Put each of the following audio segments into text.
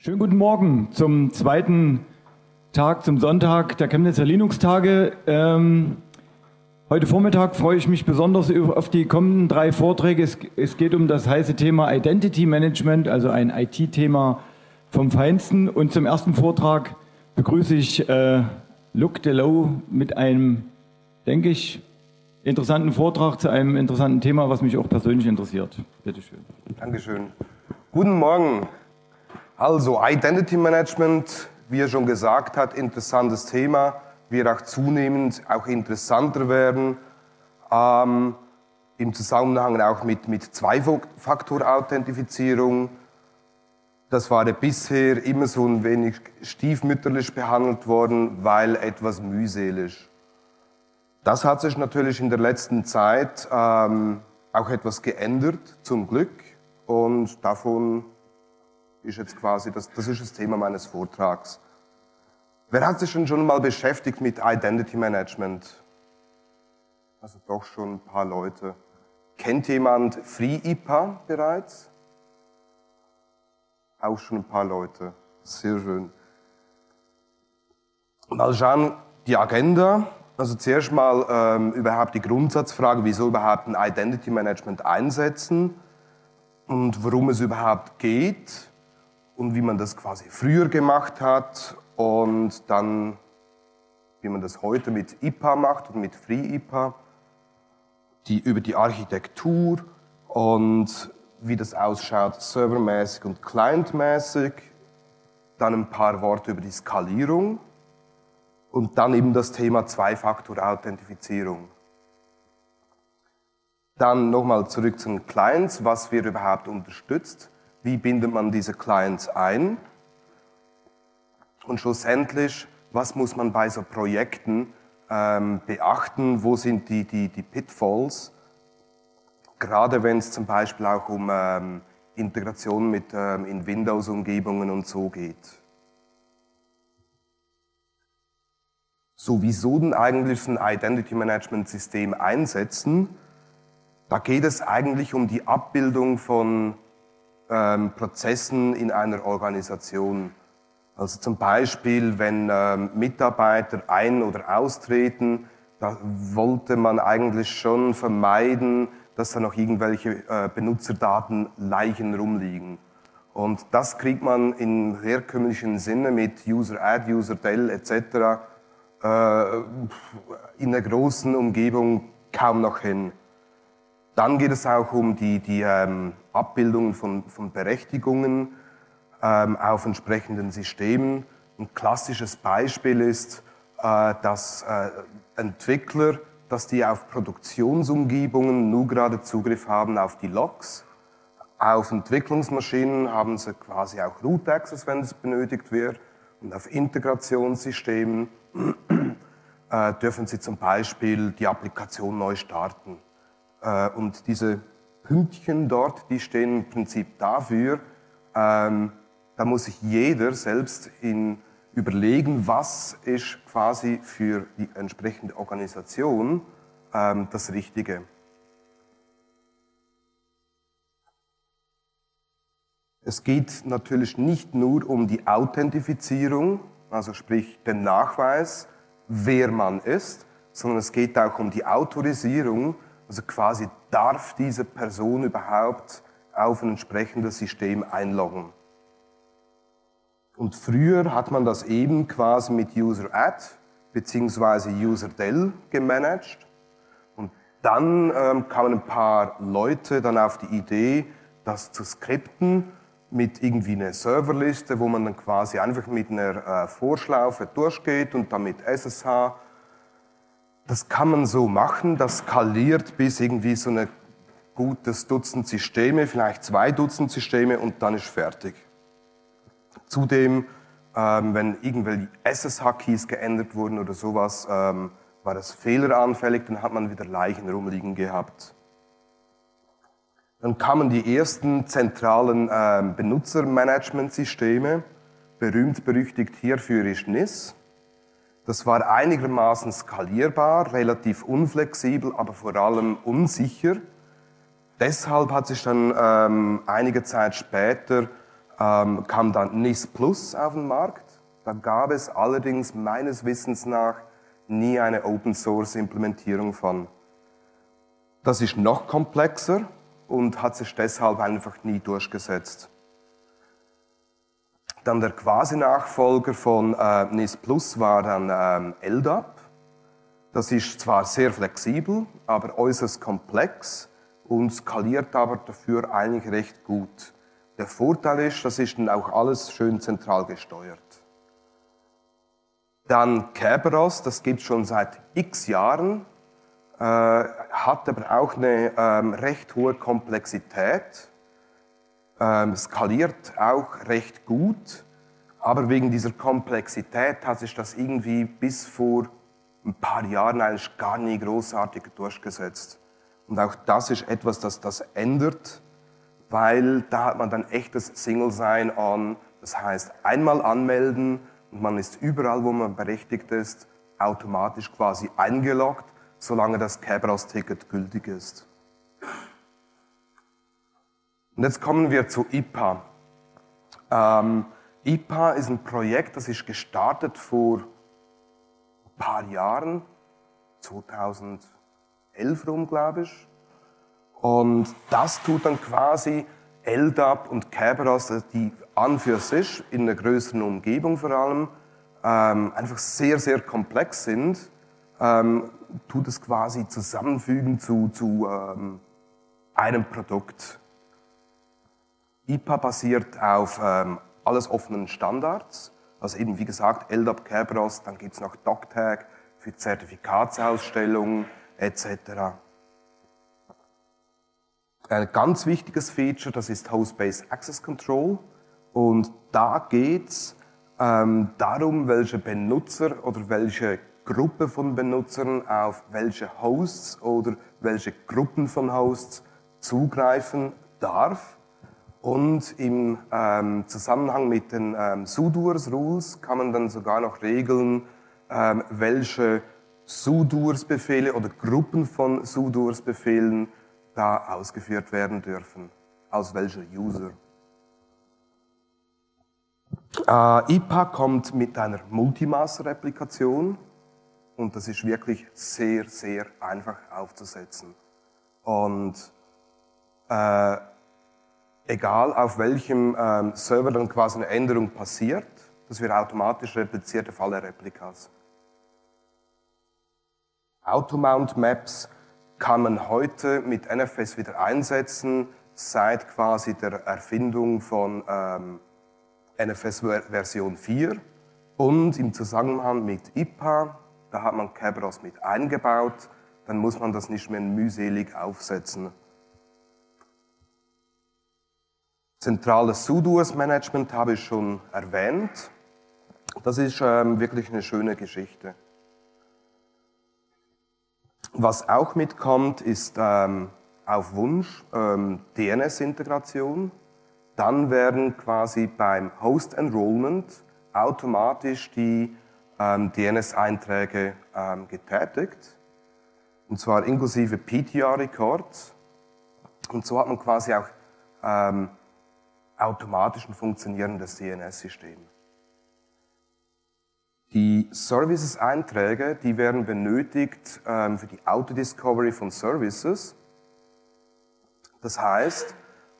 Schönen guten Morgen zum zweiten Tag, zum Sonntag der Chemnitzer Linux-Tage. Heute Vormittag freue ich mich besonders auf die kommenden 3 Vorträge. Es geht um das heiße Thema Identity Management, also ein IT-Thema vom Feinsten. Und zum ersten Vortrag begrüße ich Luc Delau mit einem, denke ich, interessanten Vortrag zu einem interessanten Thema, was mich auch persönlich interessiert. Bitte schön. Dankeschön. Guten Morgen. Also Identity Management, wie er schon gesagt hat, interessantes Thema, wird auch zunehmend auch interessanter werden, im Zusammenhang auch mit Zwei-Faktor-Authentifizierung. Das war ja bisher immer so ein wenig stiefmütterlich behandelt worden, weil etwas mühselig. Das hat sich natürlich in der letzten Zeit auch etwas geändert, zum Glück, und davon ist jetzt quasi, das ist das Thema meines Vortrags. Wer hat sich denn schon mal beschäftigt mit Identity Management? Also doch schon ein paar Leute. Kennt jemand FreeIPA bereits? Auch schon ein paar Leute. Sehr schön. Mal schauen, die Agenda. Also zuerst mal überhaupt die Grundsatzfrage, wieso überhaupt ein Identity Management einsetzen und worum es überhaupt geht. Und wie man das quasi früher gemacht hat und dann, wie man das heute mit IPA macht und mit FreeIPA, über die Architektur und wie das ausschaut servermäßig und clientmäßig, dann ein paar Worte über die Skalierung und dann eben das Thema Zwei-Faktor-Authentifizierung. Dann nochmal zurück zu den Clients, was wird überhaupt unterstützt. Wie bindet man diese Clients ein? Und schlussendlich, was muss man bei so Projekten beachten? Wo sind die Pitfalls? Gerade wenn es zum Beispiel auch um Integration mit in Windows-Umgebungen und so geht. So, wieso denn eigentlich so ein Identity-Management-System einsetzen? Da geht es eigentlich um die Abbildung von Prozessen in einer Organisation. Also zum Beispiel, wenn Mitarbeiter ein- oder austreten, da wollte man eigentlich schon vermeiden, dass da noch irgendwelche Benutzerdatenleichen rumliegen. Und das kriegt man im herkömmlichen Sinne mit User-Add, User-Del etc. In einer großen Umgebung kaum noch hin. Dann geht es auch um die Abbildung von Berechtigungen auf entsprechenden Systemen. Ein klassisches Beispiel ist, dass Entwickler, dass die auf Produktionsumgebungen nur gerade Zugriff haben auf die Logs. Auf Entwicklungsmaschinen haben sie quasi auch Root Access, wenn es benötigt wird. Und auf Integrationssystemen dürfen sie zum Beispiel die Applikation neu starten. Und diese Pünktchen dort, die stehen im Prinzip dafür, da muss sich jeder selbst überlegen, was ist quasi für die entsprechende Organisation das Richtige. Es geht natürlich nicht nur um die Authentifizierung, also sprich den Nachweis, wer man ist, sondern es geht auch um die Autorisierung. Also quasi darf diese Person überhaupt auf ein entsprechendes System einloggen. Und früher hat man das eben quasi mit User-Add bzw. User-Del gemanagt. Und dann kamen ein paar Leute dann auf die Idee, das zu skripten mit irgendwie einer Serverliste, wo man dann quasi einfach mit einer Vorschlaufe durchgeht und dann mit SSH. Das kann man so machen, das skaliert bis irgendwie so ein gutes Dutzend Systeme, vielleicht 2 Dutzend Systeme und dann ist fertig. Zudem, wenn irgendwelche SSH-Keys geändert wurden oder sowas, war das fehleranfällig, dann hat man wieder Leichen rumliegen gehabt. Dann kamen die ersten zentralen Benutzermanagementsysteme, berühmt-berüchtigt hierfür ist NIS. Das war einigermaßen skalierbar, relativ unflexibel, aber vor allem unsicher. Deshalb hat sich dann einige Zeit später kam dann NIS Plus auf den Markt. Da gab es allerdings meines Wissens nach nie eine Open-Source-Implementierung von. Das ist noch komplexer und hat sich deshalb einfach nie durchgesetzt. Dann der Quasi-Nachfolger von NIS Plus war dann LDAP. Das ist zwar sehr flexibel, aber äußerst komplex und skaliert aber dafür eigentlich recht gut. Der Vorteil ist, das ist dann auch alles schön zentral gesteuert. Dann Kerberos, das gibt es schon seit x Jahren, hat aber auch eine recht hohe Komplexität, skaliert auch recht gut, aber wegen dieser Komplexität hat sich das irgendwie bis vor ein paar Jahren eigentlich gar nie großartig durchgesetzt. Und auch das ist etwas, das ändert, weil da hat man dann echtes Single Sign-On, das heißt einmal anmelden und man ist überall, wo man berechtigt ist, automatisch quasi eingeloggt, solange das Kerberos-Ticket gültig ist. Und jetzt kommen wir zu IPA. IPA ist ein Projekt, das ist gestartet vor ein paar Jahren, 2011 rum, glaube ich. Und das tut dann quasi LDAP und Kerberos, die an für sich in einer größeren Umgebung vor allem einfach sehr, sehr komplex sind, tut es quasi zusammenfügen zu einem Produkt. IPA basiert auf alles offenen Standards, also eben wie gesagt LDAP, Kerberos, dann gibt es noch DocTag für Zertifikatsausstellungen etc. Ein ganz wichtiges Feature, das ist Host-Based Access Control und da geht es darum, welche Benutzer oder welche Gruppe von Benutzern auf welche Hosts oder welche Gruppen von Hosts zugreifen darf. Und im Zusammenhang mit den Sudoers Rules kann man dann sogar noch regeln, welche Sudoers Befehle oder Gruppen von Sudoers Befehlen da ausgeführt werden dürfen, aus welcher User. IPA kommt mit einer Multimaster-Replikation und das ist wirklich sehr, sehr einfach aufzusetzen. Und egal auf welchem Server dann quasi eine Änderung passiert, das wird automatisch repliziert auf alle Replikas. Automount Maps kann man heute mit NFS wieder einsetzen, seit quasi der Erfindung von NFS Version 4 und im Zusammenhang mit IPA, da hat man Kerberos mit eingebaut, dann muss man das nicht mehr mühselig aufsetzen. Zentrales Sudoers Management habe ich schon erwähnt. Das ist wirklich eine schöne Geschichte. Was auch mitkommt, ist auf Wunsch DNS-Integration. Dann werden quasi beim Host Enrollment automatisch die DNS-Einträge getätigt. Und zwar inklusive PTR-Records. Und so hat man quasi auch automatisch ein funktionierendes DNS-System. Die Services-Einträge, die werden benötigt für die Autodiscovery von Services. Das heißt,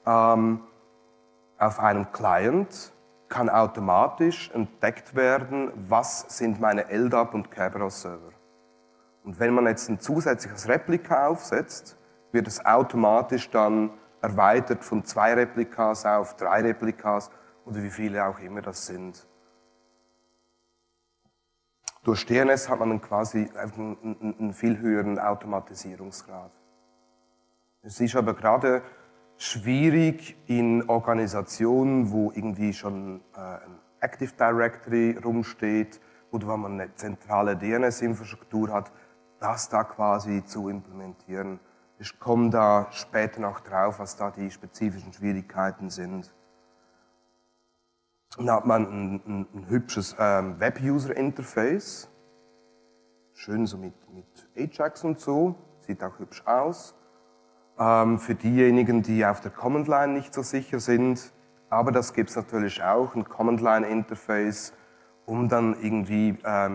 auf einem Client kann automatisch entdeckt werden, was sind meine LDAP und Kerberos-Server. Und wenn man jetzt ein zusätzliches Replika aufsetzt, wird es automatisch dann erweitert von 2 Replikas auf 3 Replikas oder wie viele auch immer das sind. Durch DNS hat man dann quasi einen viel höheren Automatisierungsgrad. Es ist aber gerade schwierig in Organisationen, wo irgendwie schon ein Active Directory rumsteht oder wo man eine zentrale DNS-Infrastruktur hat, das da quasi zu implementieren. Ich komme da später noch drauf, was da die spezifischen Schwierigkeiten sind. Dann hat man ein hübsches Web-User-Interface. Schön so mit Ajax und so. Sieht auch hübsch aus. Für diejenigen, die auf der Command Line nicht so sicher sind, aber das gibt es natürlich auch, ein Command-Line-Interface, um dann irgendwie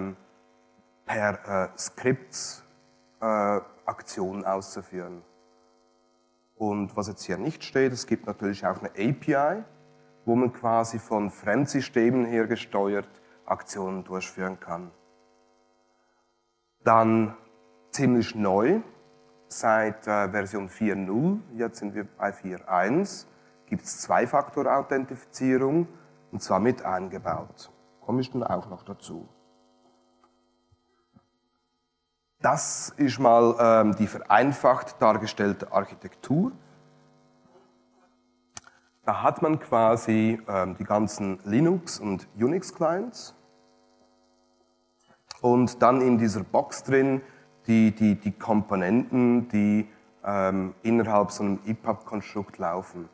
per Skript Aktionen auszuführen. Und was jetzt hier nicht steht, es gibt natürlich auch eine API, wo man quasi von Fremdsystemen her gesteuert Aktionen durchführen kann. Dann ziemlich neu, seit Version 4.0, jetzt sind wir bei 4.1, gibt es Zwei-Faktor-Authentifizierung und zwar mit eingebaut. Komme ich dann auch noch dazu. Das ist mal die vereinfacht dargestellte Architektur. Da hat man quasi die ganzen Linux- und Unix-Clients und dann in dieser Box drin die Komponenten, die innerhalb so einem EPUB-Konstrukt laufen.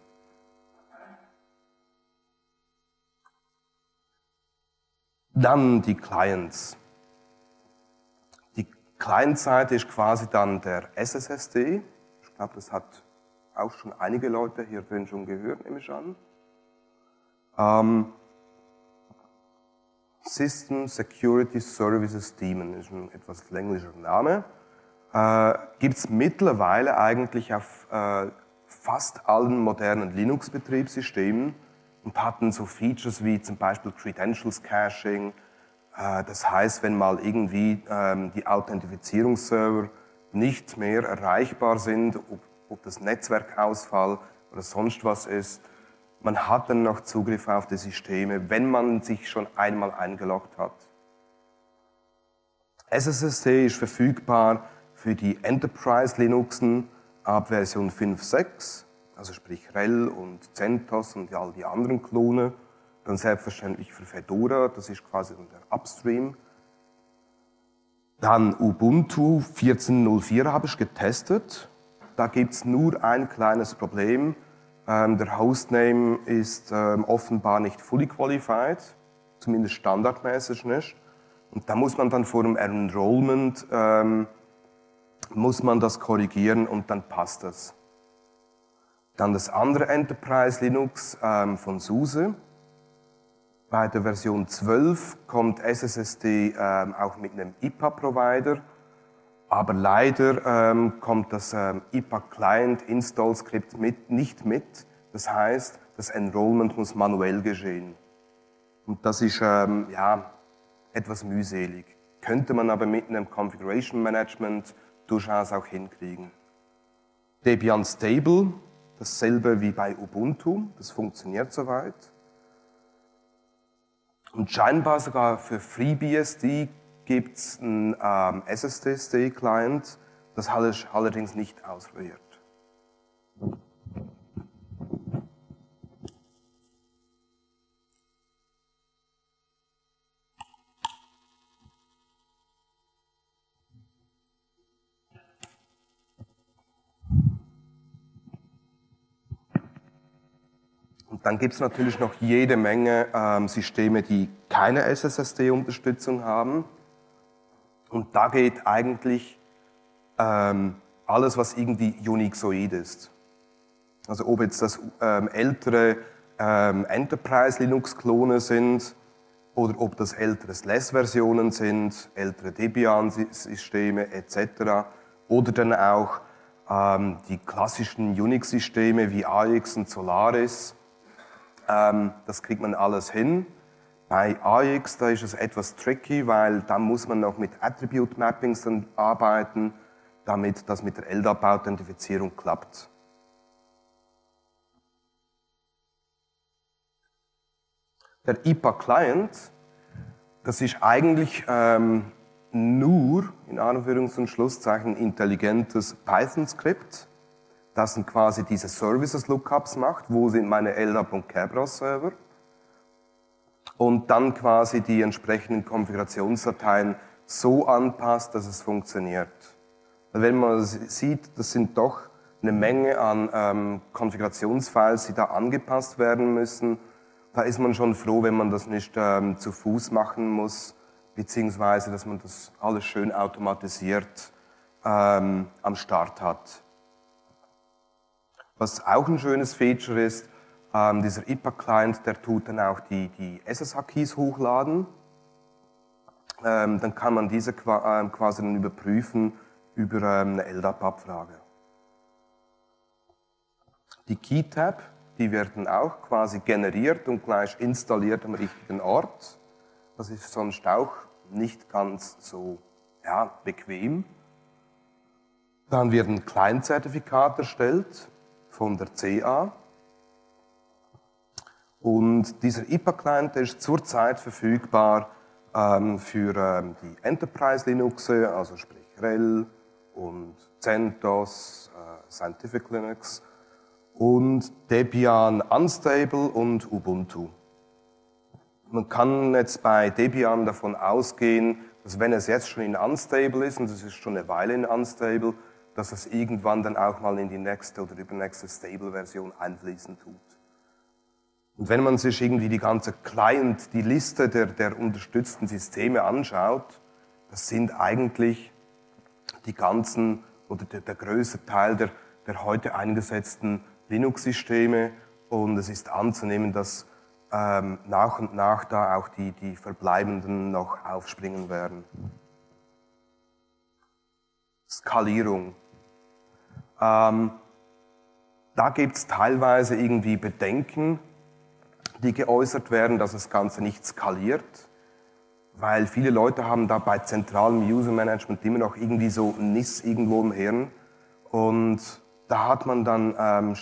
Dann die Clients. Die Client-Seite ist quasi dann der SSSD. Ich glaube, das hat auch schon einige Leute hier drin schon gehört, nehme ich an. System Security Services Daemon ist ein etwas länglicher Name. Gibt es mittlerweile eigentlich auf fast allen modernen Linux-Betriebssystemen und hatten so Features wie zum Beispiel Credentials Caching. Das heißt, wenn mal irgendwie die Authentifizierungsserver nicht mehr erreichbar sind, ob das Netzwerkausfall oder sonst was ist, man hat dann noch Zugriff auf die Systeme, wenn man sich schon einmal eingeloggt hat. SSSD ist verfügbar für die Enterprise Linuxen ab Version 5.6, also sprich RHEL und CentOS und all die anderen Klone. Dann selbstverständlich für Fedora, das ist quasi der Upstream. Dann Ubuntu 14.04 habe ich getestet. Da gibt es nur ein kleines Problem. Der Hostname ist offenbar nicht fully qualified, zumindest standardmäßig nicht. Und da muss man dann vor dem Enrollment muss man das korrigieren und dann passt das. Dann das andere Enterprise Linux von SUSE. Bei der Version 12 kommt SSSD auch mit einem IPA-Provider, aber leider kommt das IPA-Client-Install-Skript nicht mit. Das heißt, das Enrollment muss manuell geschehen. Und das ist ja, etwas mühselig. Könnte man aber mit einem Configuration Management durchaus auch hinkriegen. Debian Stable, dasselbe wie bei Ubuntu, das funktioniert soweit. Und scheinbar sogar für FreeBSD gibt es einen SSD-Client, das allerdings nicht ausprobiert. Und dann gibt es natürlich noch jede Menge Systeme, die keine SSSD-Unterstützung haben. Und da geht eigentlich alles, was irgendwie Unixoid ist. Also ob jetzt das ältere Enterprise-Linux-Klone sind oder ob das ältere SLES-Versionen sind, ältere Debian-Systeme etc. Oder dann auch die klassischen Unix-Systeme wie AIX und Solaris. Das kriegt man alles hin. Bei AIX, da ist es etwas tricky, weil da muss man noch mit Attribute Mappings dann arbeiten, damit das mit der LDAP-Authentifizierung klappt. Der IPA-Client, das ist eigentlich nur, in Anführungs- und Schlusszeichen, intelligentes Python-Skript, das dann quasi diese Services-Lookups macht, wo sind meine LDAP- und Kerberos-Server, und dann quasi die entsprechenden Konfigurationsdateien so anpasst, dass es funktioniert. Wenn man sieht, das sind doch eine Menge an Konfigurationsfiles, die da angepasst werden müssen. Da ist man schon froh, wenn man das nicht zu Fuß machen muss, beziehungsweise dass man das alles schön automatisiert am Start hat. Was auch ein schönes Feature ist, Dieser IPA-Client, der tut dann auch die SSH-Keys hochladen. Dann kann man diese quasi dann überprüfen über eine LDAP-Abfrage. Die Key-Tab, die werden auch quasi generiert und gleich installiert am richtigen Ort. Das ist sonst auch nicht ganz so bequem. Dann wird ein Client-Zertifikat erstellt von der CA. Und dieser IPA-Client ist zurzeit verfügbar für die Enterprise Linuxe, also sprich RHEL und CentOS, Scientific Linux und Debian Unstable und Ubuntu. Man kann jetzt bei Debian davon ausgehen, dass wenn es jetzt schon in Unstable ist, und es ist schon eine Weile in Unstable, dass es irgendwann dann auch mal in die nächste oder übernächste Stable-Version einfließen tut. Und wenn man sich irgendwie die ganze Client, die Liste der unterstützten Systeme anschaut, das sind eigentlich die ganzen oder der größte Teil der heute eingesetzten Linux-Systeme, und es ist anzunehmen, dass nach und nach da auch die verbleibenden noch aufspringen werden. Skalierung. Da gibt es teilweise irgendwie Bedenken, die geäußert werden, dass das Ganze nicht skaliert, weil viele Leute haben da bei zentralem User Management immer noch irgendwie so ein NIS irgendwo im Hirn, und da hat man dann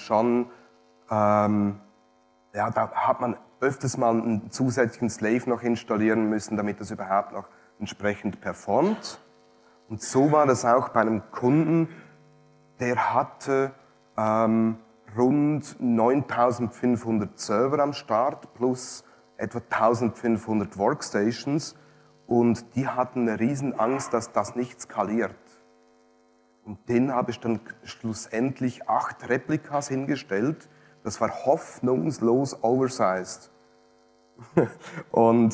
da hat man öfters mal einen zusätzlichen Slave noch installieren müssen, damit das überhaupt noch entsprechend performt. Und so war das auch bei einem Kunden, der hatte rund 9500 Server am Start plus etwa 1500 Workstations, und die hatten eine riesen Angst, dass das nicht skaliert. Und denen habe ich dann schlussendlich 8 Replikas hingestellt. Das war hoffnungslos oversized. Und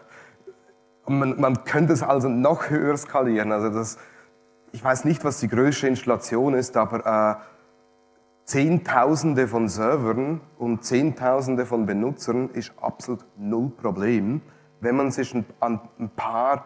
man könnte es also noch höher skalieren. Also ich weiß nicht, was die größte Installation ist, aber Zehntausende von Servern und Zehntausende von Benutzern ist absolut null Problem, wenn man sich an ein paar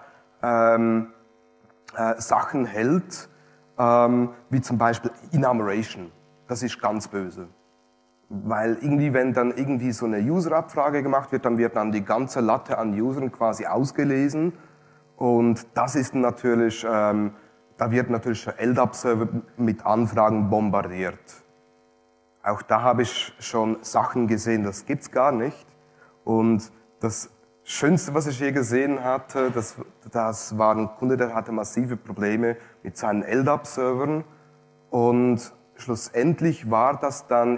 Sachen hält, wie zum Beispiel Enumeration. Das ist ganz böse. Weil irgendwie, wenn dann irgendwie so eine User-Abfrage gemacht wird, dann wird dann die ganze Latte an Usern quasi ausgelesen, und das ist natürlich, da wird natürlich der LDAP-Server mit Anfragen bombardiert. Auch da habe ich schon Sachen gesehen, das gibt's gar nicht. Und das Schönste, was ich je gesehen hatte, das war ein Kunde, der hatte massive Probleme mit seinen LDAP-Servern. Und schlussendlich war das dann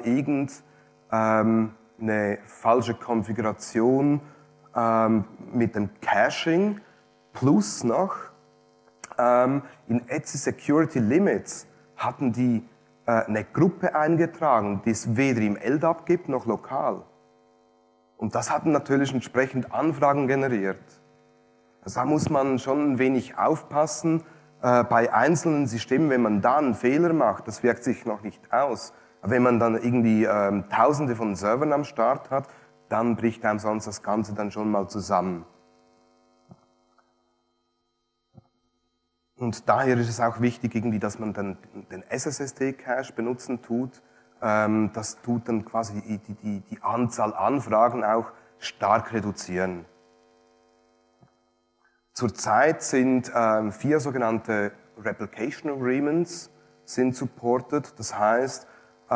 eine falsche Konfiguration mit dem Caching, plus noch in Etsy Security Limits hatten die eine Gruppe eingetragen, die es weder im LDAP gibt noch lokal. Und das hat natürlich entsprechend Anfragen generiert. Also da muss man schon ein wenig aufpassen. Bei einzelnen Systemen, wenn man da einen Fehler macht, das wirkt sich noch nicht aus. Aber wenn man dann irgendwie Tausende von Servern am Start hat, dann bricht einem sonst das Ganze dann schon mal zusammen. Und daher ist es auch wichtig, irgendwie, dass man dann den SSSD-Cache benutzen tut. Das tut dann quasi die Anzahl Anfragen auch stark reduzieren. Zurzeit sind 4 sogenannte Replication Agreements sind supported. Das heißt,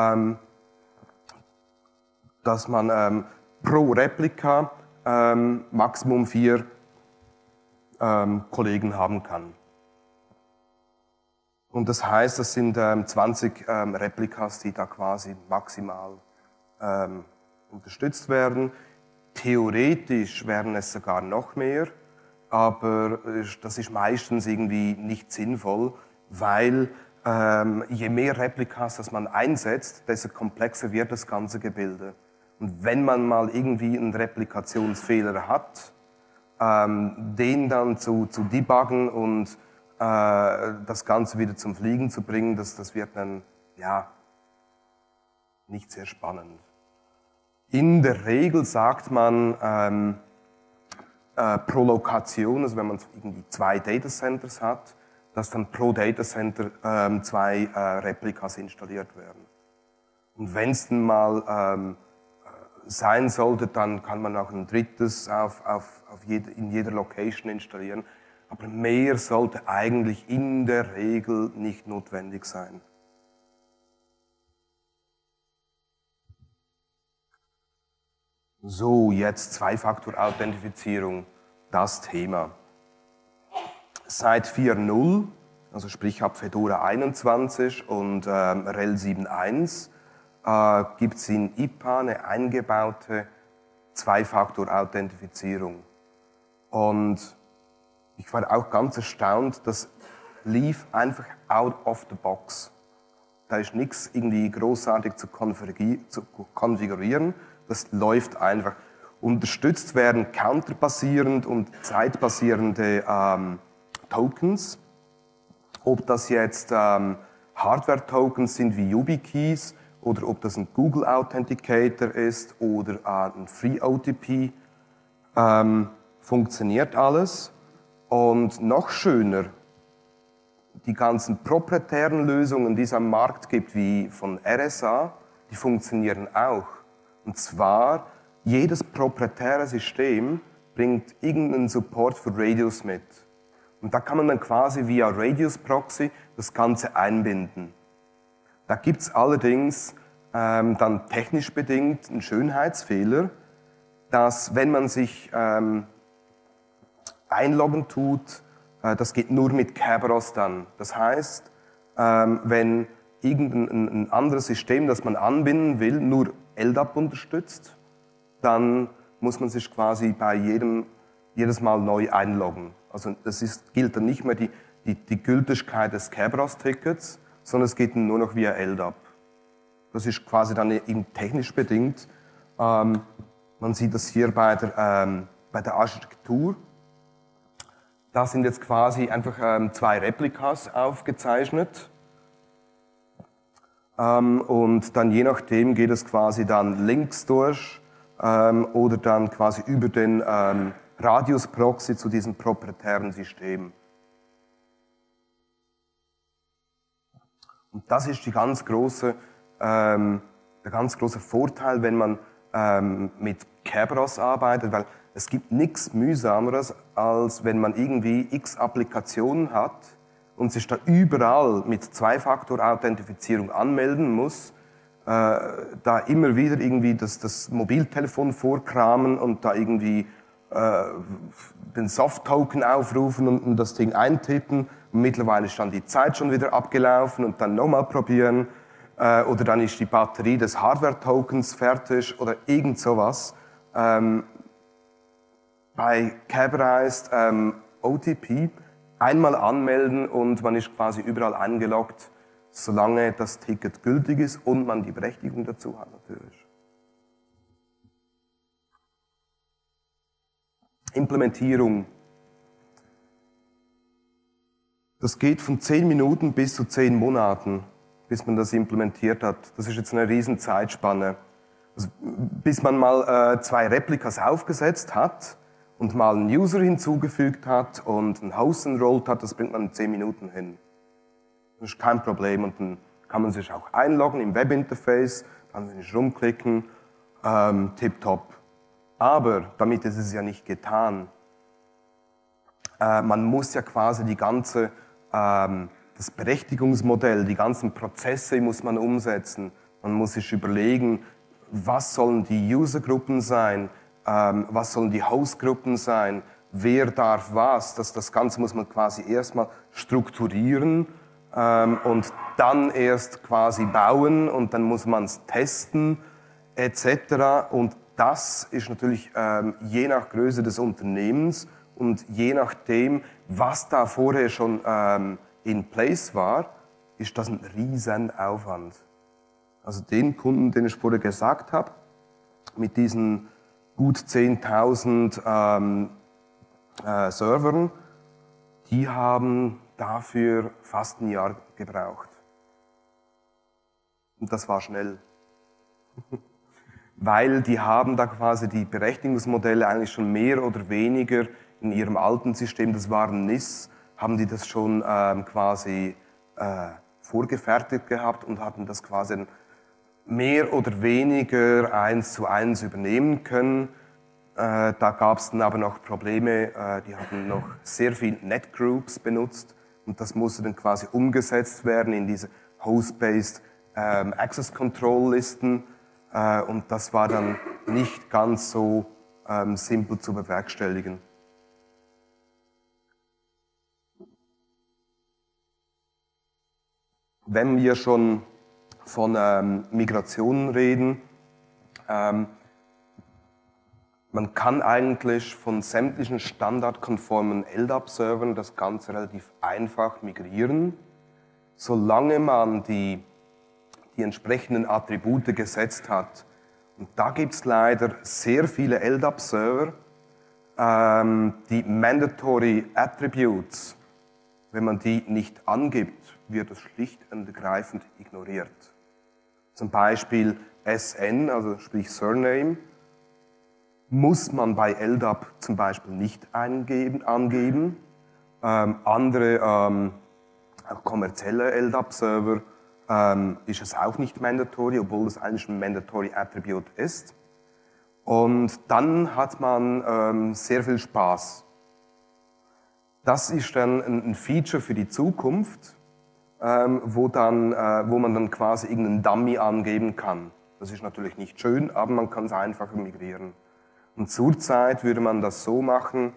dass man pro Replika Maximum 4 Kollegen haben kann. Und das heißt, das sind 20 Replikas, die da quasi maximal unterstützt werden. Theoretisch wären es sogar noch mehr, aber das ist meistens irgendwie nicht sinnvoll, weil je mehr Replikas das man einsetzt, desto komplexer wird das ganze Gebilde. Und wenn man mal irgendwie einen Replikationsfehler hat, den dann zu debuggen und das Ganze wieder zum Fliegen zu bringen, das wird dann ja nicht sehr spannend. In der Regel sagt man pro Lokation, also wenn man irgendwie 2 Datacenters hat, dass dann pro Datacenter 2 Replikas installiert werden. Und wenn es dann mal sein sollte, dann kann man auch ein drittes in jeder Location installieren. Aber mehr sollte eigentlich in der Regel nicht notwendig sein. So, jetzt Zwei-Faktor-Authentifizierung, das Thema. Seit 4.0, also sprich ab Fedora 21 und RHEL 7.1, gibt es in IPA eine eingebaute Zwei-Faktor-Authentifizierung. Und ich war auch ganz erstaunt, das lief einfach out of the box. Da ist nichts irgendwie großartig zu konfigurieren, das läuft einfach. Unterstützt werden counterbasierend und zeitbasierende Tokens. Ob das jetzt Hardware-Tokens sind wie YubiKeys oder ob das ein Google Authenticator ist oder ein FreeOTP, funktioniert alles. Und noch schöner, die ganzen proprietären Lösungen, die es am Markt gibt, wie von RSA, die funktionieren auch. Und zwar, jedes proprietäre System bringt irgendeinen Support für Radius mit. Und da kann man dann quasi via Radius Proxy das Ganze einbinden. Da gibt es allerdings dann technisch bedingt einen Schönheitsfehler, dass wenn man sich einloggen tut, das geht nur mit Kerberos dann. Das heißt, wenn irgendein anderes System, das man anbinden will, nur LDAP unterstützt, dann muss man sich quasi bei jedes Mal neu einloggen. Also das gilt dann nicht mehr die Gültigkeit des Kerberos-Tickets, sondern es geht nur noch via LDAP. Das ist quasi dann eben technisch bedingt. Man sieht das hier bei der Architektur. Da sind jetzt quasi einfach 2 Replikas aufgezeichnet. Und dann je nachdem geht es quasi dann links durch oder dann quasi über den Radius-Proxy zu diesem proprietären System. Und das ist der ganz große Vorteil, wenn man mit Kerberos arbeitet, weil es gibt nichts mühsameres, als wenn man irgendwie x Applikationen hat und sich da überall mit Zwei-Faktor-Authentifizierung anmelden muss, da immer wieder irgendwie das Mobiltelefon vorkramen und da irgendwie den Soft-Token aufrufen und das Ding eintippen. Und mittlerweile ist dann die Zeit schon wieder abgelaufen und dann nochmal probieren. Oder dann ist die Batterie des Hardware-Tokens fertig oder irgend sowas. Bei Kerberized OTP einmal anmelden und man ist quasi überall eingeloggt, solange das Ticket gültig ist und man die Berechtigung dazu hat natürlich. Implementierung. Das geht von 10 Minuten bis zu 10 Monaten, bis man das implementiert hat. Das ist jetzt eine riesen Zeitspanne. Also, bis man mal 2 Replikas aufgesetzt hat und mal einen User hinzugefügt hat und einen Host enrolled hat, das bringt man in 10 Minuten hin. Das ist kein Problem und dann kann man sich auch einloggen im Webinterface, dann will ich rumklicken, tipptopp. Aber damit ist es ja nicht getan. Man muss ja quasi das Berechtigungsmodell, die ganzen Prozesse muss man umsetzen. Man muss sich überlegen, was sollen die Usergruppen sein, was sollen die Hostgruppen sein, wer darf was. Das Ganze muss man quasi erstmal strukturieren und dann erst quasi bauen und dann muss man es testen etc. Und das ist natürlich je nach Größe des Unternehmens und je nachdem, was da vorher schon in place war, ist das ein riesen Aufwand. Also den Kunden, den ich vorher gesagt habe, mit diesen gut 10.000 Servern, die haben dafür fast ein Jahr gebraucht. Und das war schnell. weil die haben da quasi die Berechtigungsmodelle eigentlich schon mehr oder weniger in ihrem alten System, das waren NIS, haben die das schon quasi vorgefertigt gehabt und hatten das quasi mehr oder weniger 1:1 übernehmen können. Da gab es dann aber noch Probleme, die hatten noch sehr viel Netgroups benutzt und das musste dann quasi umgesetzt werden in diese Host-Based Access Control Listen und das war dann nicht ganz so simpel zu bewerkstelligen. Wenn wir schon von Migrationen reden, man kann eigentlich von sämtlichen standardkonformen LDAP-Servern das Ganze relativ einfach migrieren, solange man die entsprechenden Attribute gesetzt hat. Und da gibt es leider sehr viele LDAP-Server, die Mandatory Attributes, wenn man die nicht angibt, wird das schlicht und ergreifend ignoriert. Zum Beispiel SN, also sprich Surname, muss man bei LDAP zum Beispiel nicht angeben. Andere, auch kommerzielle LDAP-Server, ist es auch nicht mandatory, obwohl es eigentlich ein Mandatory Attribute ist. Und dann hat man sehr viel Spaß. Das ist dann ein Feature für die Zukunft, wo man dann quasi irgendeinen Dummy angeben kann. Das ist natürlich nicht schön, aber man kann es einfacher migrieren. Und zurzeit würde man das so machen,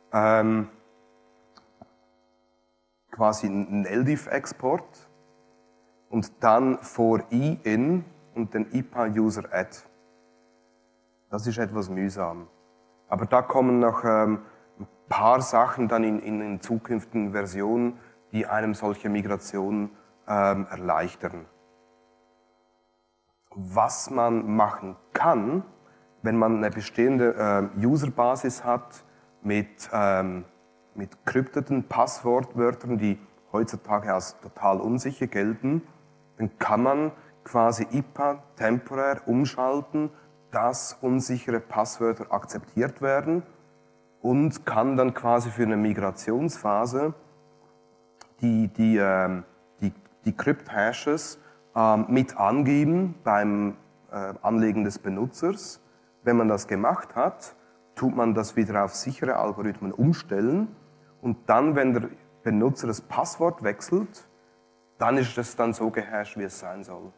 quasi einen LDIF-Export und dann vor IN und den IPA-User-Add. Das ist etwas mühsam. Aber da kommen noch ein paar Sachen dann in zukünftigen Versionen, die einem solche Migration erleichtern. Was man machen kann, wenn man eine bestehende Userbasis hat mit krypteten Passwortwörtern, die heutzutage als total unsicher gelten, dann kann man quasi IPA temporär umschalten, dass unsichere Passwörter akzeptiert werden und kann dann quasi für eine Migrationsphase die Crypt-Hashes mit angeben beim Anlegen des Benutzers. Wenn man das gemacht hat, tut man das wieder auf sichere Algorithmen umstellen und dann, wenn der Benutzer das Passwort wechselt, dann ist es dann so gehasht, wie es sein soll.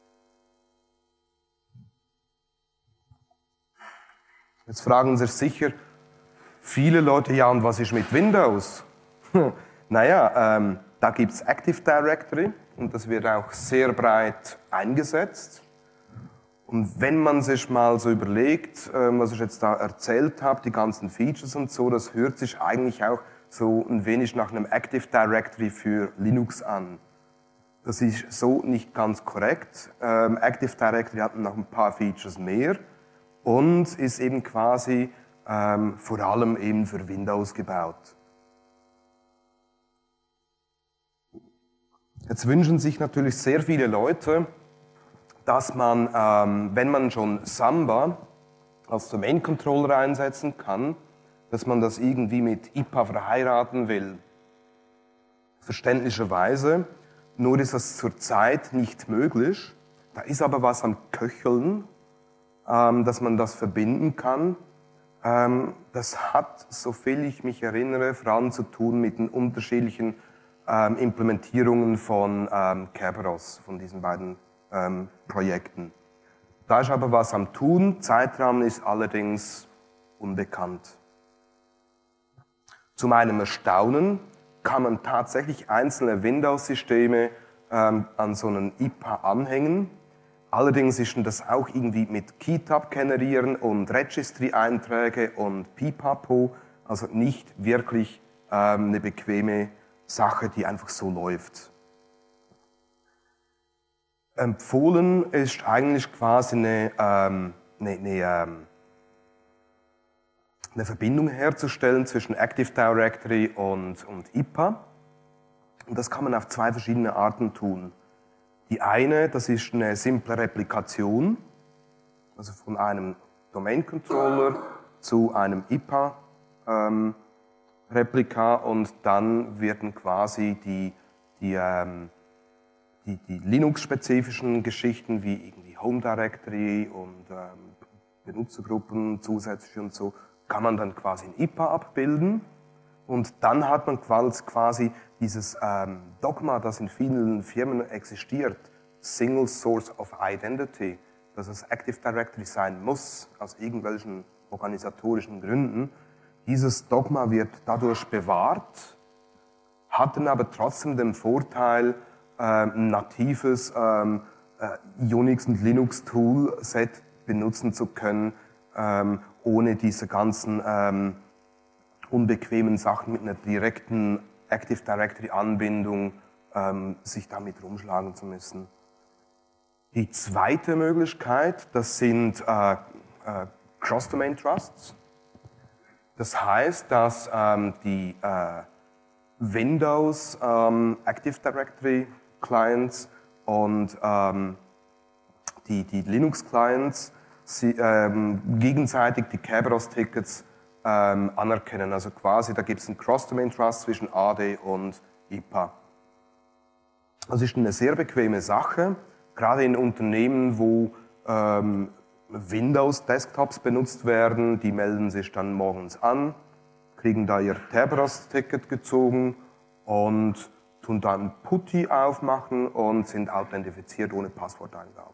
Jetzt fragen sich sicher viele Leute, ja, und was ist mit Windows? Naja, da gibt es Active Directory und das wird auch sehr breit eingesetzt. Und wenn man sich mal so überlegt, was ich jetzt da erzählt habe, die ganzen Features und so, das hört sich eigentlich auch so ein wenig nach einem Active Directory für Linux an. Das ist so nicht ganz korrekt. Active Directory hat noch ein paar Features mehr und ist eben quasi vor allem eben für Windows gebaut. Jetzt wünschen sich natürlich sehr viele Leute, dass man, wenn man schon Samba als Domain-Controller einsetzen kann, dass man das irgendwie mit IPA verheiraten will. Verständlicherweise, nur ist das zurzeit nicht möglich. Da ist aber was am Köcheln, dass man das verbinden kann. Das hat, soviel ich mich erinnere, vor allem zu tun mit den unterschiedlichen Implementierungen von Kerberos, von diesen beiden Projekten. Da ist aber was am Tun, Zeitrahmen ist allerdings unbekannt. Zu meinem Erstaunen kann man tatsächlich einzelne Windows-Systeme an so einen IPA anhängen. Allerdings ist das auch irgendwie mit Keytab generieren und Registry-Einträge und Pipapo, also nicht wirklich eine bequeme Sache, die einfach so läuft. Empfohlen ist eigentlich quasi eine Verbindung herzustellen zwischen Active Directory und IPA. Und das kann man auf zwei verschiedene Arten tun. Die eine, das ist eine simple Replikation. also von einem Domain Controller zu einem IPA-Replika und dann werden quasi die Linux-spezifischen Geschichten wie irgendwie Home Directory und Benutzergruppen zusätzlich und so, kann man dann quasi in IPA abbilden. Und dann hat man quasi dieses Dogma, das in vielen Firmen existiert, Single Source of Identity, dass es Active Directory sein muss, aus irgendwelchen organisatorischen Gründen. Dieses Dogma wird dadurch bewahrt, hat dann aber trotzdem den Vorteil, ein natives Unix- und Linux-Toolset benutzen zu können, ohne diese ganzen unbequemen Sachen mit einer direkten Active Directory-Anbindung sich damit rumschlagen zu müssen. Die zweite Möglichkeit, das sind Cross-Domain Trusts. Das heißt, dass die Windows Active Directory Clients und die Linux Clients gegenseitig die Kerberos-Tickets anerkennen. Also quasi, da gibt es einen Cross-Domain Trust zwischen AD und IPA. Das ist eine sehr bequeme Sache, gerade in Unternehmen, wo Windows-Desktops benutzt werden, die melden sich dann morgens an, kriegen da ihr Kerberos-Ticket gezogen und tun dann PuTTY aufmachen und sind authentifiziert ohne Passworteingabe.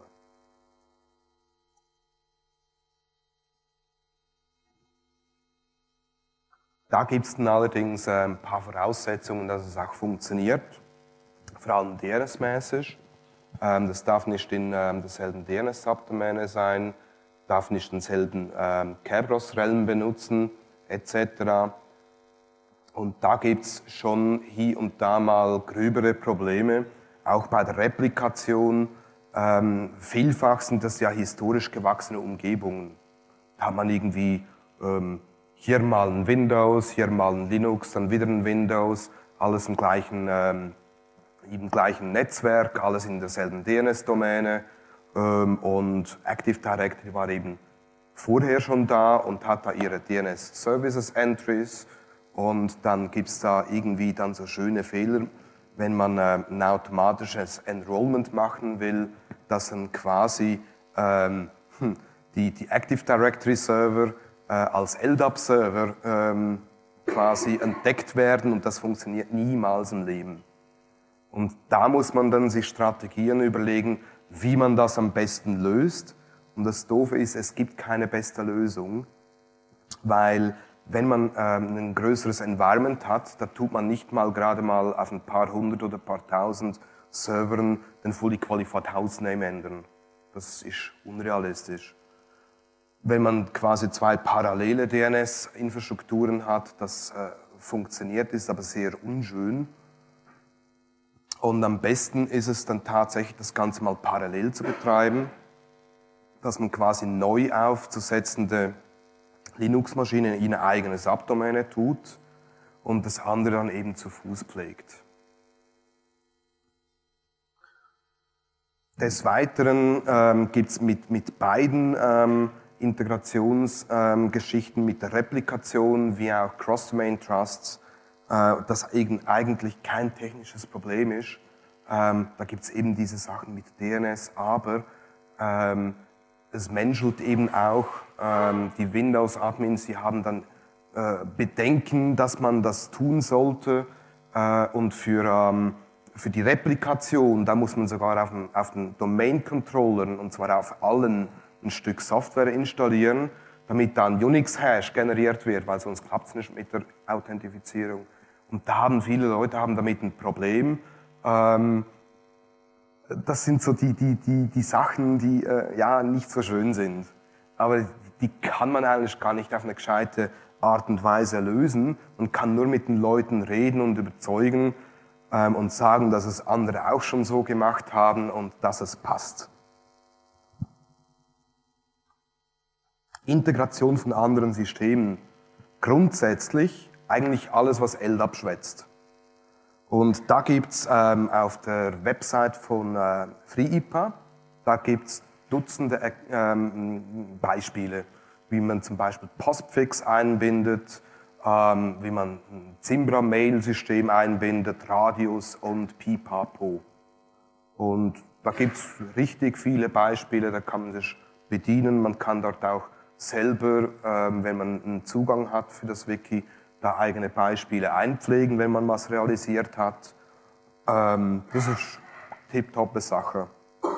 Da gibt es dann allerdings ein paar Voraussetzungen, dass es auch funktioniert, vor allem DNS-mäßig. Das darf nicht in derselben DNS-Subdomäne sein, darf nicht denselben Kerberos-Realm benutzen, etc. Und da gibt es schon hier und da mal gröbere Probleme, auch bei der Replikation. Vielfach sind das ja historisch gewachsene Umgebungen. Da hat man irgendwie hier mal ein Windows, hier mal ein Linux, dann wieder ein Windows, alles im gleichen Netzwerk, alles in derselben DNS-Domäne. Und Active Directory war eben vorher schon da und hat da ihre DNS-Services-Entries. Und dann gibt es da irgendwie dann so schöne Fehler, wenn man ein automatisches Enrollment machen will, dass dann quasi die Active Directory Server als LDAP-Server quasi entdeckt werden und das funktioniert niemals im Leben. Und da muss man dann sich Strategien überlegen, wie man das am besten löst. Und das Doofe ist, es gibt keine beste Lösung, weil wenn man ein größeres Environment hat, da tut man nicht mal gerade mal auf ein paar hundert oder ein paar tausend Servern den Fully Qualified Hostname ändern. Das ist unrealistisch. Wenn man quasi zwei parallele DNS-Infrastrukturen hat, das funktioniert, ist aber sehr unschön. Und am besten ist es dann tatsächlich, das Ganze mal parallel zu betreiben, dass man quasi neu aufzusetzende Linux-Maschinen in eine eigene Subdomäne tut und das andere dann eben zu Fuß pflegt. Des Weiteren gibt es mit beiden Integrationsgeschichten, mit der Replikation wie auch Cross-Domain Trusts, das eigentlich kein technisches Problem ist. Da gibt es eben diese Sachen mit DNS, aber es menschelt eben auch, die Windows-Admins, die haben dann Bedenken, dass man das tun sollte und für die Replikation, da muss man sogar auf den Domain-Controllern und zwar auf allen ein Stück Software installieren, damit dann Unix-Hash generiert wird, weil sonst klappt es nicht mit der Authentifizierung. Und da haben viele Leute damit ein Problem. Das sind so die Sachen, die ja nicht so schön sind. Aber die kann man eigentlich gar nicht auf eine gescheite Art und Weise lösen. Man kann nur mit den Leuten reden und überzeugen und sagen, dass es andere auch schon so gemacht haben und dass es passt. Integration von anderen Systemen. Grundsätzlich eigentlich alles, was LDAP schwätzt. Und da gibt es auf der Website von FreeIPA, da gibt es Dutzende Beispiele, wie man zum Beispiel Postfix einbindet, wie man ein Zimbra-Mail-System einbindet, Radius und Pipapo. Und da gibt es richtig viele Beispiele, da kann man sich bedienen. Man kann dort auch selber, wenn man einen Zugang hat für das Wiki, da eigene Beispiele einpflegen, wenn man was realisiert hat. Das ist tipptoppe Sache.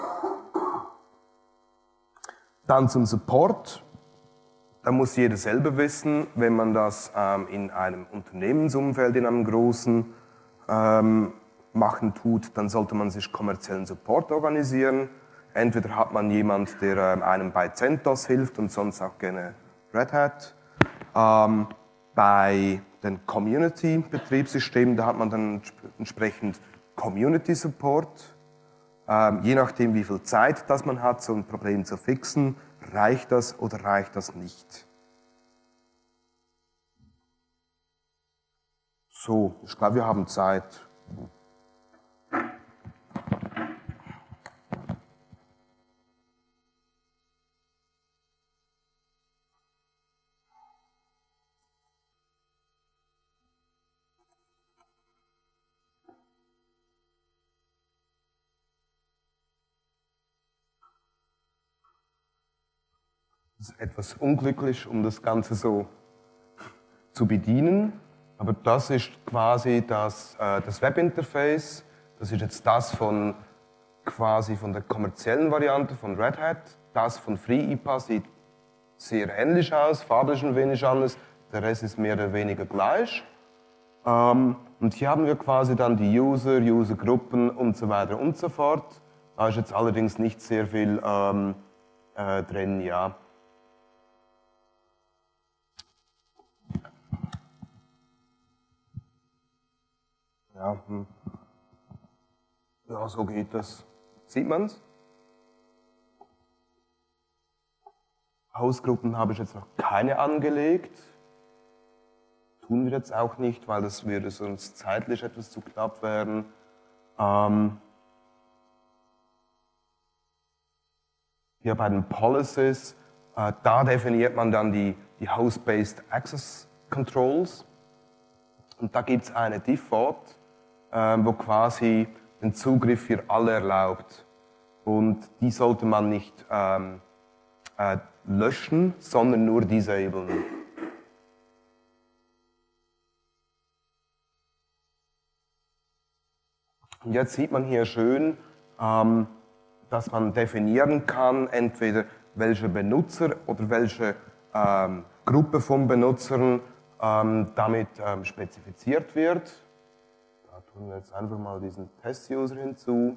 Dann zum Support. Da muss jeder selber wissen, wenn man das in einem Unternehmensumfeld, in einem großen machen tut, dann sollte man sich kommerziellen Support organisieren. Entweder hat man jemand, der einem bei CentOS hilft und sonst auch gerne Red Hat. Bei den Community-Betriebssystemen, da hat man dann entsprechend Community Support. Je nachdem, wie viel Zeit das man hat, so ein Problem zu fixen, reicht das oder reicht das nicht. So, ich glaube, wir haben Zeit. Es ist etwas unglücklich, um das Ganze so zu bedienen, aber das ist quasi das Webinterface. Das ist jetzt das quasi von der kommerziellen Variante von Red Hat. Das von FreeIPA sieht sehr ähnlich aus, farblich ein wenig anders. Der Rest ist mehr oder weniger gleich. Und hier haben wir quasi dann die User, Usergruppen und so weiter und so fort. Da ist jetzt allerdings nicht sehr viel drin, ja. Ja, so geht das. Sieht man's? Hausgruppen habe ich jetzt noch keine angelegt. Tun wir jetzt auch nicht, weil das würde sonst zeitlich etwas zu knapp werden. Hier bei den Policies, da definiert man dann die Host-Based Access Controls. Und da gibt es eine Default, wo quasi den Zugriff für alle erlaubt. Und die sollte man nicht löschen, sondern nur disablen. Und jetzt sieht man hier schön, dass man definieren kann, entweder welche Benutzer oder welche Gruppe von Benutzern damit spezifiziert wird. Da tun wir jetzt einfach mal diesen Test-User hinzu.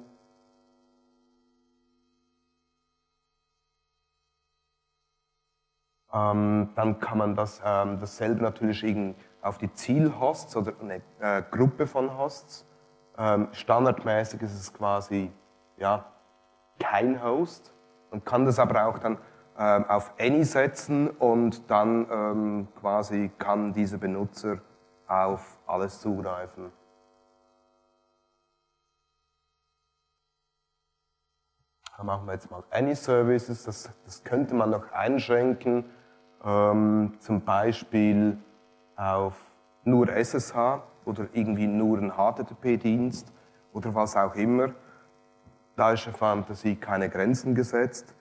Dann kann man dasselbe natürlich auf die Zielhosts oder eine Gruppe von Hosts. Standardmäßig ist es quasi ja, kein Host. Man kann das aber auch dann auf Any setzen und dann quasi kann dieser Benutzer auf alles zugreifen. Da machen wir jetzt mal Any Services, das könnte man noch einschränken, zum Beispiel auf nur SSH oder irgendwie nur einen HTTP-Dienst oder was auch immer. Da ist der Fantasie keine Grenzen gesetzt.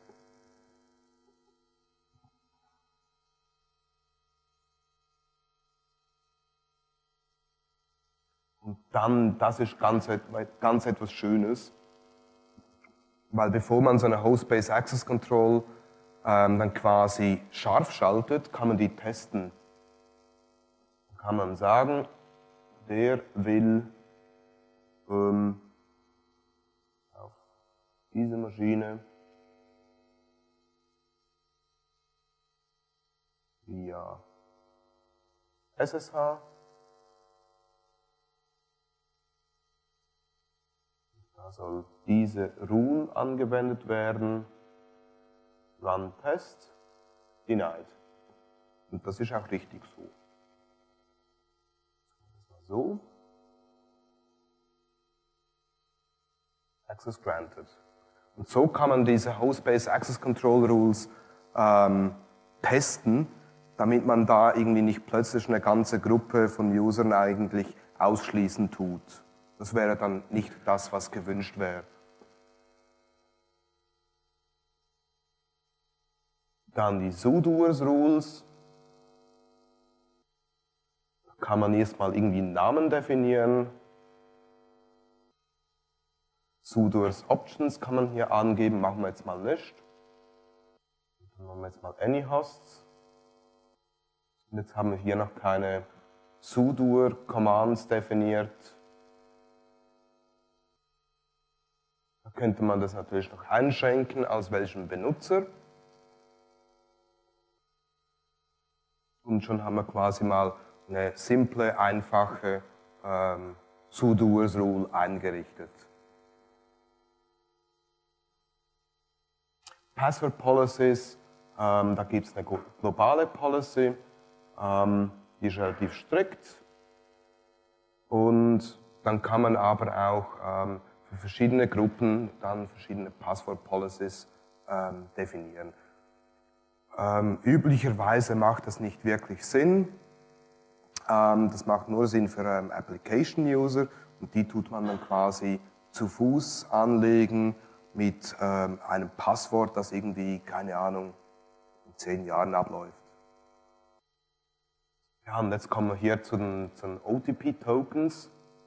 Und dann, das ist ganz etwas Schönes, weil bevor man so eine Host-Based Access Control dann quasi scharf schaltet, kann man die testen. Dann kann man sagen, der will auf diese Maschine via SSH da soll diese Rule angewendet werden. Run Test, denied. Und das ist auch richtig so. So. Access granted. Und so kann man diese Host-Based Access Control Rules testen, damit man da irgendwie nicht plötzlich eine ganze Gruppe von Usern eigentlich ausschließen tut. Das wäre dann nicht das, was gewünscht wäre. Dann die sudoers Rules. Da kann man erstmal irgendwie einen Namen definieren. Sudoers Options kann man hier angeben, machen wir jetzt mal nicht. Dann machen wir jetzt mal AnyHosts. Und jetzt haben wir hier noch keine sudoer Commands definiert. Da könnte man das natürlich noch einschränken, aus welchem Benutzer. Und schon haben wir quasi mal eine simple, einfache sudoers Rule eingerichtet. Password Policies, da gibt es eine globale Policy, die ist relativ strikt. Und dann kann man aber auch für verschiedene Gruppen dann verschiedene Password Policies definieren. Üblicherweise macht das nicht wirklich Sinn. Das macht nur Sinn für Application-User und die tut man dann quasi zu Fuß anlegen mit einem Passwort, das irgendwie, keine Ahnung, in 10 Jahren abläuft. Ja, und jetzt kommen wir hier zu den OTP-Tokens.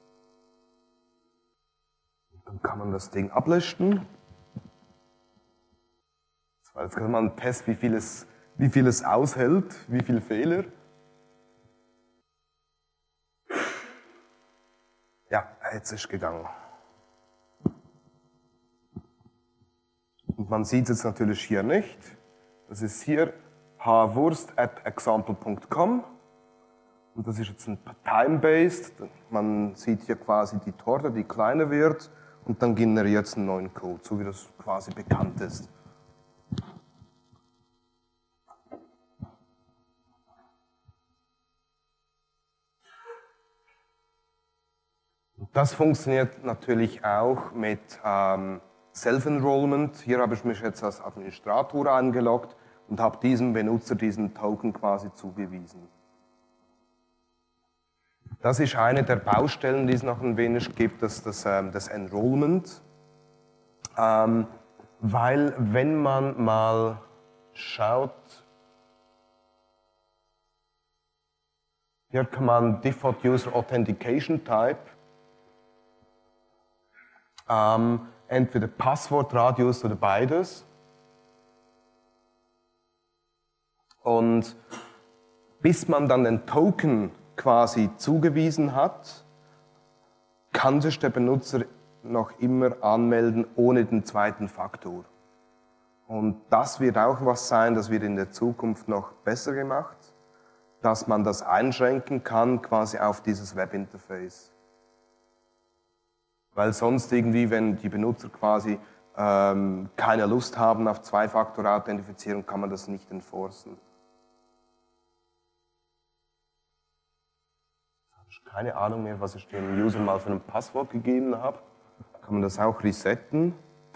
Dann kann man das Ding ablöschen. Jetzt kann man testen, wie viel es aushält, wie viele Fehler. Ja, jetzt ist gegangen. Und man sieht es jetzt natürlich hier nicht. Das ist hier hwurst@example.com. Und das ist jetzt ein Time-Based. Man sieht hier quasi die Torte, die kleiner wird. Und dann generiert es einen neuen Code, so wie das quasi bekannt ist. Das funktioniert natürlich auch mit Self-Enrollment. Hier habe ich mich jetzt als Administrator eingeloggt und habe diesem Benutzer diesen Token quasi zugewiesen. Das ist eine der Baustellen, die es noch ein wenig gibt, das Enrollment. Weil wenn man mal schaut, hier kann man Default User Authentication Type entweder Passwortradius oder beides. Und bis man dann den Token quasi zugewiesen hat, kann sich der Benutzer noch immer anmelden ohne den zweiten Faktor. Und das wird auch was sein, das wird in der Zukunft noch besser gemacht, dass man das einschränken kann quasi auf dieses Webinterface. Weil sonst irgendwie, wenn die Benutzer quasi keine Lust haben auf Zwei-Faktor-Authentifizierung, kann man das nicht enforcen. Jetzt habe ich keine Ahnung mehr, was ich dem User mal für ein Passwort gegeben habe. Kann man das auch resetten.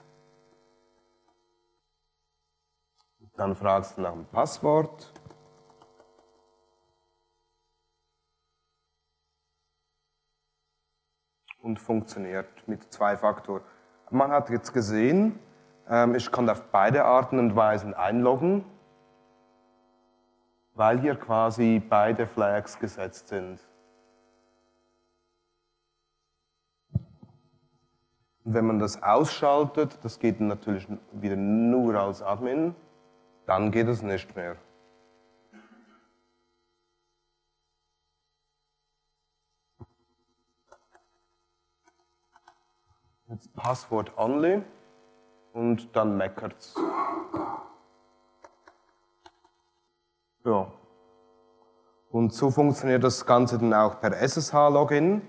Dann fragst du nach dem Passwort. Und funktioniert mit Zwei-Faktor. Man hat jetzt gesehen, ich kann auf beide Arten und Weisen einloggen, weil hier quasi beide Flags gesetzt sind. Und wenn man das ausschaltet, das geht natürlich wieder nur als Admin, dann geht es nicht mehr. Jetzt Passwort only und dann meckert's. Ja. Und so funktioniert das Ganze dann auch per SSH-Login.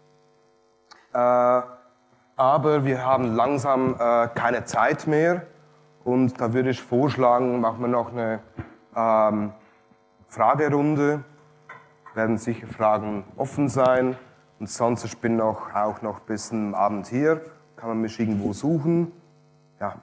Aber wir haben langsam keine Zeit mehr und da würde ich vorschlagen, machen wir noch eine Fragerunde. Werden sicher Fragen offen sein. Und sonst, ich bin auch noch bis zum Abend hier, kann man mich irgendwo suchen. ja.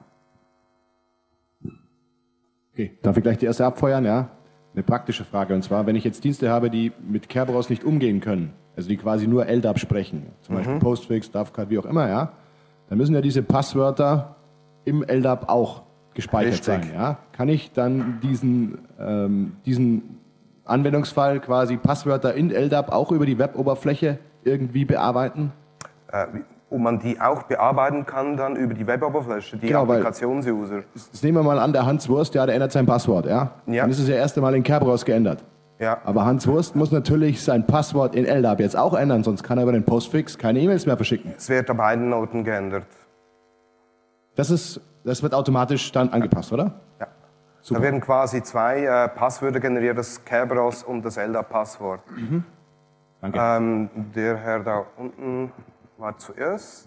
Okay, darf ich gleich die erste abfeuern? Ja. Eine praktische Frage, und zwar, wenn ich jetzt Dienste habe, die mit Kerberos nicht umgehen können, also die quasi nur LDAP sprechen, zum Beispiel Postfix, DAVCAT, wie auch immer, ja, dann müssen ja diese Passwörter im LDAP auch gespeichert sein. Ja? Kann ich dann diesen Anwendungsfall quasi Passwörter in LDAP auch über die Web-Oberfläche irgendwie bearbeiten? Ob man die auch bearbeiten kann dann über die Web-Oberfläche, die Genau, Applikationsuser. Das nehmen wir mal an, der Hans Wurst, der ändert sein Passwort. Ja? Ja. Dann ist es ja erst einmal in Kerberos geändert. Ja. Aber Hans Wurst muss natürlich sein Passwort in LDAP jetzt auch ändern, sonst kann er über den Postfix keine E-Mails mehr verschicken. Es wird an beiden Noten geändert. Das wird automatisch dann angepasst, oder? Ja. Super. Da werden quasi zwei Passwörter generiert, das Kerberos und das LDAP-Passwort. Danke. Der Herr da unten war zuerst.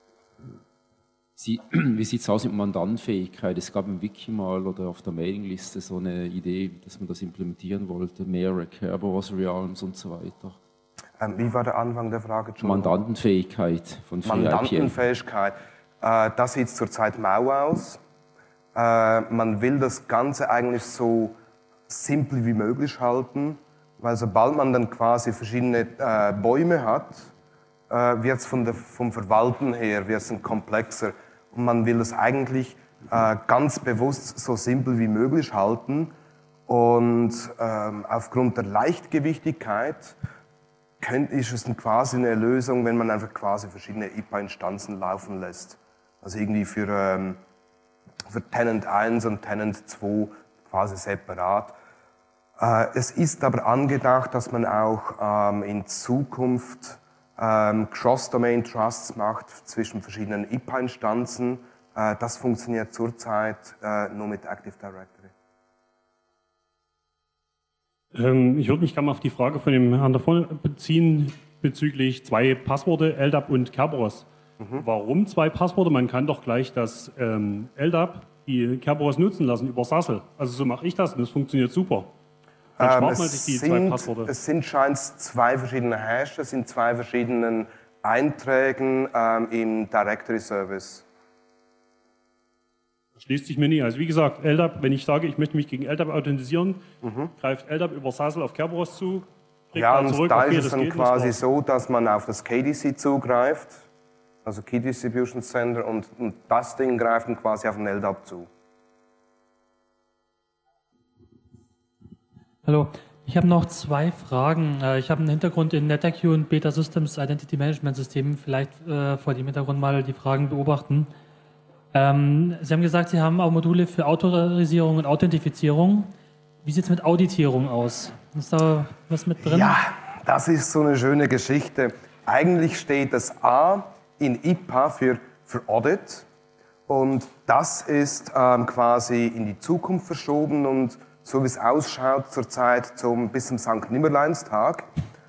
Wie sieht es aus mit Mandantenfähigkeit? Es gab im Wiki mal oder auf der Mailingliste so eine Idee, dass man das implementieren wollte, mehr Kerberos Realms und so weiter. Wie war der Anfang der Frage? Mandantenfähigkeit von FreeIPA. Mandantenfähigkeit. Das sieht zurzeit mau aus. Man will das Ganze eigentlich so simpel wie möglich halten, weil sobald man dann quasi verschiedene Bäume hat, wird es vom Verwalten her wird's dann komplexer. Und man will es eigentlich ganz bewusst so simpel wie möglich halten. Und aufgrund der Leichtgewichtigkeit ist es dann quasi eine Lösung, wenn man einfach quasi verschiedene IPA-Instanzen laufen lässt. Also irgendwie für Tenant 1 und Tenant 2 quasi separat. Es ist aber angedacht, dass man auch in Zukunft Cross-Domain-Trusts macht zwischen verschiedenen IPA-Instanzen. Das funktioniert zurzeit nur mit Active Directory. Ich würde mich gerne mal auf die Frage von dem Herrn davon beziehen bezüglich zwei Passworte, LDAP und Kerberos. Warum zwei Passworte? Man kann doch gleich das LDAP, die Kerberos nutzen lassen über SASL. Also so mache ich das und das funktioniert super. Dann spart man sich die zwei Passworte. Es sind scheint zwei verschiedene Hashes in zwei verschiedenen Einträgen im Directory Service. Das schließt sich mir nie. Also wie gesagt, LDAP, wenn ich sage, ich möchte mich gegen LDAP authentisieren, greift LDAP über SASL auf Kerberos zu, kriegt Ja, dann und zurück, da okay, ist es das dann geht, quasi das so, dass man auf das KDC zugreift, also Key Distribution Center, und das Ding greift dann quasi auf den LDAP zu. Hallo, ich habe noch zwei Fragen. Ich habe einen Hintergrund in NetIQ und Beta Systems Identity Management Systemen. Vielleicht vor dem Hintergrund mal die Fragen beobachten. Sie haben gesagt, Sie haben auch Module für Autorisierung und Authentifizierung. Wie sieht es mit Auditierung aus? Ist da was mit drin? Ja, das ist so eine schöne Geschichte. Eigentlich steht das A in IPA für Audit, und das ist quasi in die Zukunft verschoben, und so wie es ausschaut zurzeit bis zum St. Nimmerleinstag,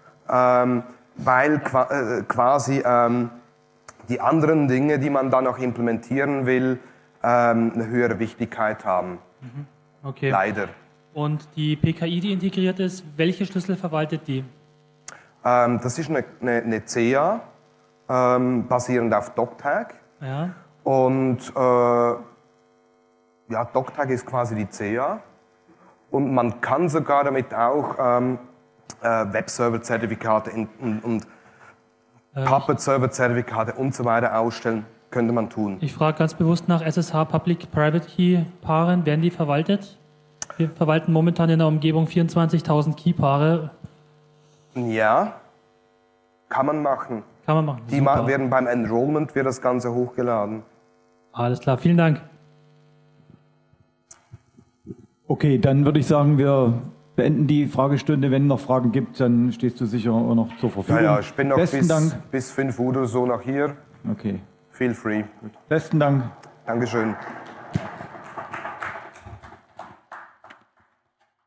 weil quasi die anderen Dinge, die man dann noch implementieren will, eine höhere Wichtigkeit haben. Okay. Leider. Und die PKI, die integriert ist, welche Schlüssel verwaltet die? Das ist eine CA, basierend auf DocTag. Ja. Und ja, DocTag ist quasi die CA. Und man kann sogar damit auch Webserver-Zertifikate und Puppet-Server-Zertifikate und so weiter ausstellen. Könnte man tun. Ich frage ganz bewusst nach SSH Public-Private Key-Paaren. Werden die verwaltet? Wir verwalten momentan in der Umgebung 24.000 Key-Paare. Ja, kann man machen. Kann man machen. Die Super. werden beim Enrollment wird das Ganze hochgeladen. Alles klar, vielen Dank. Okay, dann würde ich sagen, wir beenden die Fragestunde. Wenn noch Fragen gibt, dann stehst du sicher auch noch zur Verfügung. Ja, ich bin noch Besten Dank. bis 5 Uhr oder so nach hier. Okay. Feel free. Besten Dank. Dankeschön.